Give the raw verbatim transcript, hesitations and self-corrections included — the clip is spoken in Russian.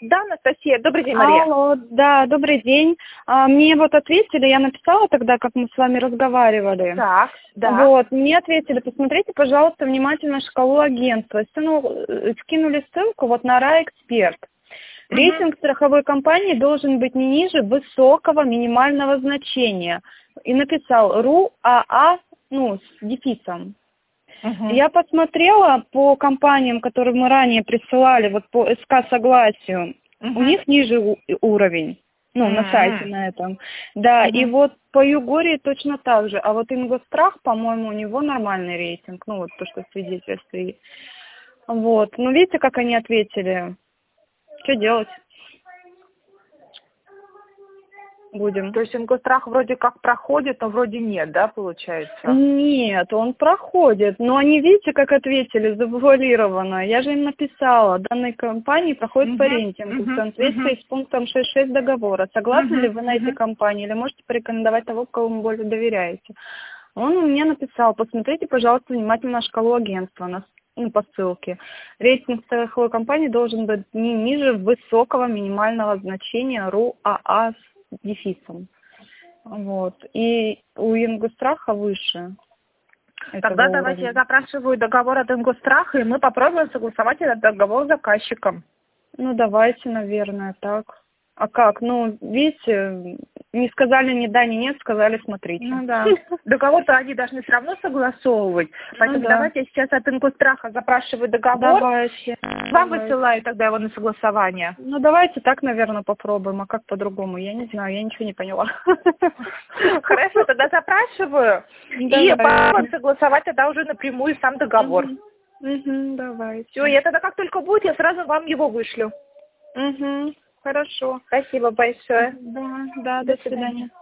Да, Анастасия, добрый день, Мария. Алло, да, добрый день. А, Мне вот ответили, я написала тогда, как мы с вами разговаривали. Так, да. Вот, мне ответили, посмотрите, пожалуйста, внимательно шкалу агентства. Скину- э, Скинули ссылку вот на РА-эксперт. Рейтинг страховой компании должен быть не ниже высокого минимального значения. И написал РУ АА, ну, с дефисом. Мгм. Я посмотрела по компаниям, которые мы ранее присылали, вот по СК согласию, Мгм. у них ниже у- уровень, ну, на М. сайте на этом. Да, и Мгм. вот по Югории точно так же. А вот Ингострах, по-моему, у него нормальный рейтинг, ну, вот то, что свидетельствует. Вот, ну, видите, как они ответили? Что делать будем? То есть Ингострах вроде как проходит, но вроде нет, да, получается? Нет, он проходит, но они, видите, как ответили, завуалированно. Я же им написала, данной компании проходит по Мгм, рейтингу в мгм, соответствии мгм, с пунктом шесть шесть договора. Согласны ли мгм, вы на эти мгм. компании или можете порекомендовать того, кому более доверяете? Он мне написал, посмотрите, пожалуйста, внимательно шкалу агентства на, ну, по ссылке. Рейтинг страховой компании должен быть не ниже высокого минимального значения РУ АА с дефисом. Вот. И у Ингостраха выше Тогда этого давайте я уровня. запрашиваю договор от Ингостраха, и мы попробуем согласовать этот договор с заказчиком. Ну, давайте, наверное, так. А как? Ну, видите, не сказали ни да, ни нет, сказали смотрите. Ну да. Договор-то они должны все равно согласовывать. Ну Поэтому да. давайте я сейчас от Ингостраха запрашиваю договор. Давайте. Вам Давайте. высылаю тогда его на согласование. Ну, давайте так, наверное, попробуем. А как по-другому? Я не знаю, я ничего не поняла. Хорошо, тогда запрашиваю. И попробуем согласовать тогда уже напрямую сам договор. Мгм. Мгм, давайте. Все, я тогда как только будет, я сразу вам его вышлю. Мгм. Хорошо. Спасибо большое. Да, да, До до свидания. свидания.